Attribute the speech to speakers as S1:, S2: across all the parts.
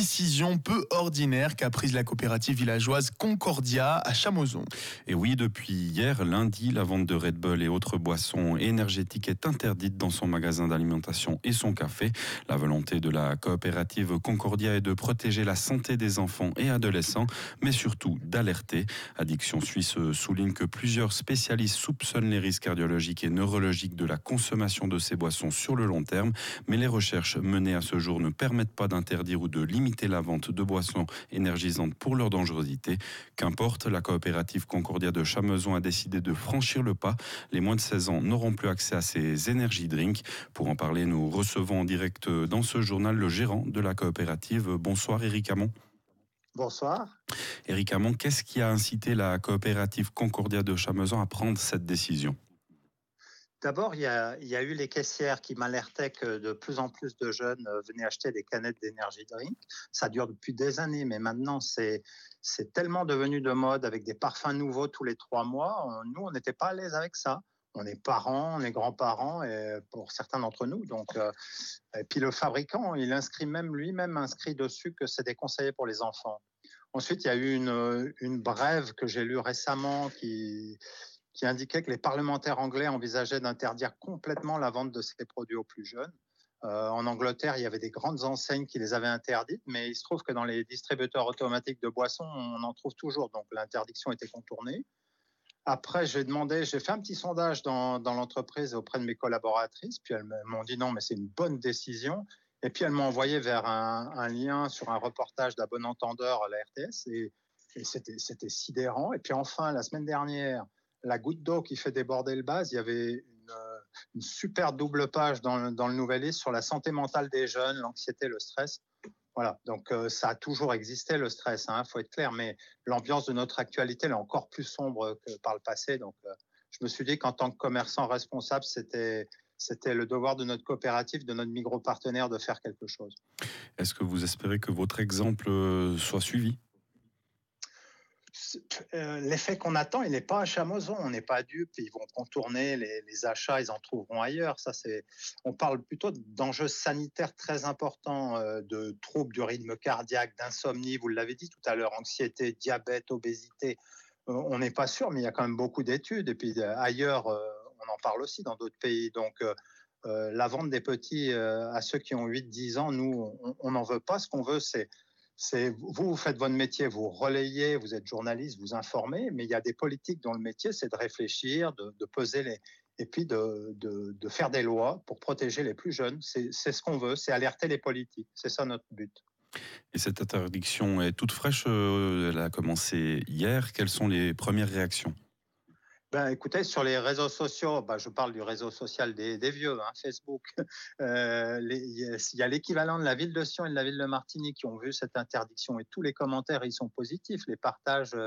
S1: décision peu ordinaire qu'a prise la coopérative villageoise Concordia à Chamozon.
S2: Et oui, depuis hier, lundi, la vente de Red Bull et autres boissons énergétiques est interdite dans son magasin d'alimentation et son café. La volonté de la coopérative Concordia est de protéger la santé des enfants et adolescents, mais surtout d'alerter. Addiction Suisse souligne que plusieurs spécialistes soupçonnent les risques cardiologiques et neurologiques de la consommation de ces boissons sur le long terme, mais les recherches menées à ce jour ne permettent pas d'interdire ou de limiter la vente de boissons énergisantes pour leur dangerosité. Qu'importe, la coopérative Concordia de Chamezon a décidé de franchir le pas. Les moins de 16 ans n'auront plus accès à ces énergie drinks. Pour en parler, nous recevons en direct dans ce journal le gérant de la coopérative. Bonsoir Éric Hamon.
S3: Bonsoir.
S2: Éric Hamon, qu'est-ce qui a incité la coopérative Concordia de Chamezon à prendre cette décision ?
S3: D'abord, il y a eu les caissières qui m'alertaient que de plus en plus de jeunes venaient acheter des canettes d'énergie drink. Ça dure depuis des années, mais maintenant, c'est tellement devenu de mode avec des parfums nouveaux tous les 3 mois. Nous, on n'était pas à l'aise avec ça. On est parents, on est grands-parents, et pour certains d'entre nous. Donc, et puis le fabricant, il inscrit même lui-même inscrit dessus que c'est déconseillé pour les enfants. Ensuite, il y a eu une brève que j'ai lue récemment qui indiquait que les parlementaires anglais envisageaient d'interdire complètement la vente de ces produits aux plus jeunes. En Angleterre, il y avait des grandes enseignes qui les avaient interdites, mais il se trouve que dans les distributeurs automatiques de boissons, on en trouve toujours, donc l'interdiction était contournée. Après, j'ai fait un petit sondage dans l'entreprise auprès de mes collaboratrices, puis elles m'ont dit non, mais c'est une bonne décision. Et puis elles m'ont envoyé vers un lien sur un reportage d'un bon entendeur à la RTS, et c'était sidérant. Et puis enfin, la semaine dernière, la goutte d'eau qui fait déborder le vase, il y avait une super double page dans le Nouvelliste sur la santé mentale des jeunes, l'anxiété, le stress. Voilà, donc ça a toujours existé le stress, faut être clair, mais l'ambiance de notre actualité elle est encore plus sombre que par le passé. Donc je me suis dit qu'en tant que commerçant responsable, c'était le devoir de notre coopérative, de notre micro-partenaire de faire quelque chose.
S2: Est-ce que vous espérez que votre exemple soit suivi ?
S3: L'effet qu'on attend, il n'est pas à Chamezon, on n'est pas dupes, ils vont contourner les achats, ils en trouveront ailleurs. On parle plutôt d'enjeux sanitaires très importants, de troubles du rythme cardiaque, d'insomnie, vous l'avez dit tout à l'heure, anxiété, diabète, obésité. On n'est pas sûr, mais il y a quand même beaucoup d'études. Et puis ailleurs, on en parle aussi dans d'autres pays. Donc la vente des petits à ceux qui ont 8-10 ans, nous, on n'en veut pas. Ce qu'on veut, c'est vous faites votre métier, vous relayez, vous êtes journaliste, vous informez, mais il y a des politiques dont le métier, c'est de réfléchir, de peser et puis de faire des lois pour protéger les plus jeunes. C'est ce qu'on veut, c'est alerter les politiques. C'est ça notre but.
S2: Et cette interdiction est toute fraîche, elle a commencé hier. Quelles sont les premières réactions ?
S3: Écoutez, sur les réseaux sociaux, je parle du réseau social des vieux, Facebook. Il y a l'équivalent de la ville de Sion et de la ville de Martigny qui ont vu cette interdiction et tous les commentaires, ils sont positifs. Les partages,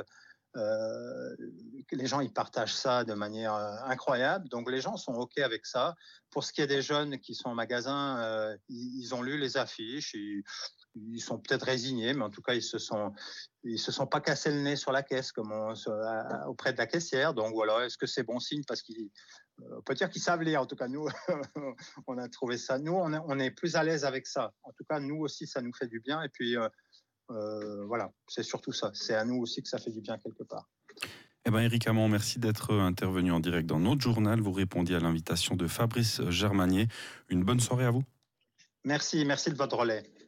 S3: les gens, ils partagent ça de manière incroyable. Donc les gens sont OK avec ça. Pour ce qui est des jeunes qui sont en magasin, ils ont lu les affiches. Ils sont peut-être résignés, mais en tout cas, ils se sont pas cassé le nez sur la caisse auprès de la caissière. Donc voilà, est-ce que c'est bon signe ? Parce on peut dire qu'ils savent lire. En tout cas, nous, on a trouvé ça. Nous, on est plus à l'aise avec ça. En tout cas, nous aussi, ça nous fait du bien. Et puis, voilà, c'est surtout ça. C'est à nous aussi que ça fait du bien quelque part.
S2: Éric Hamon, merci d'être intervenu en direct dans notre journal. Vous répondiez à l'invitation de Fabrice Germanier. Une bonne soirée à vous.
S3: Merci de votre relais.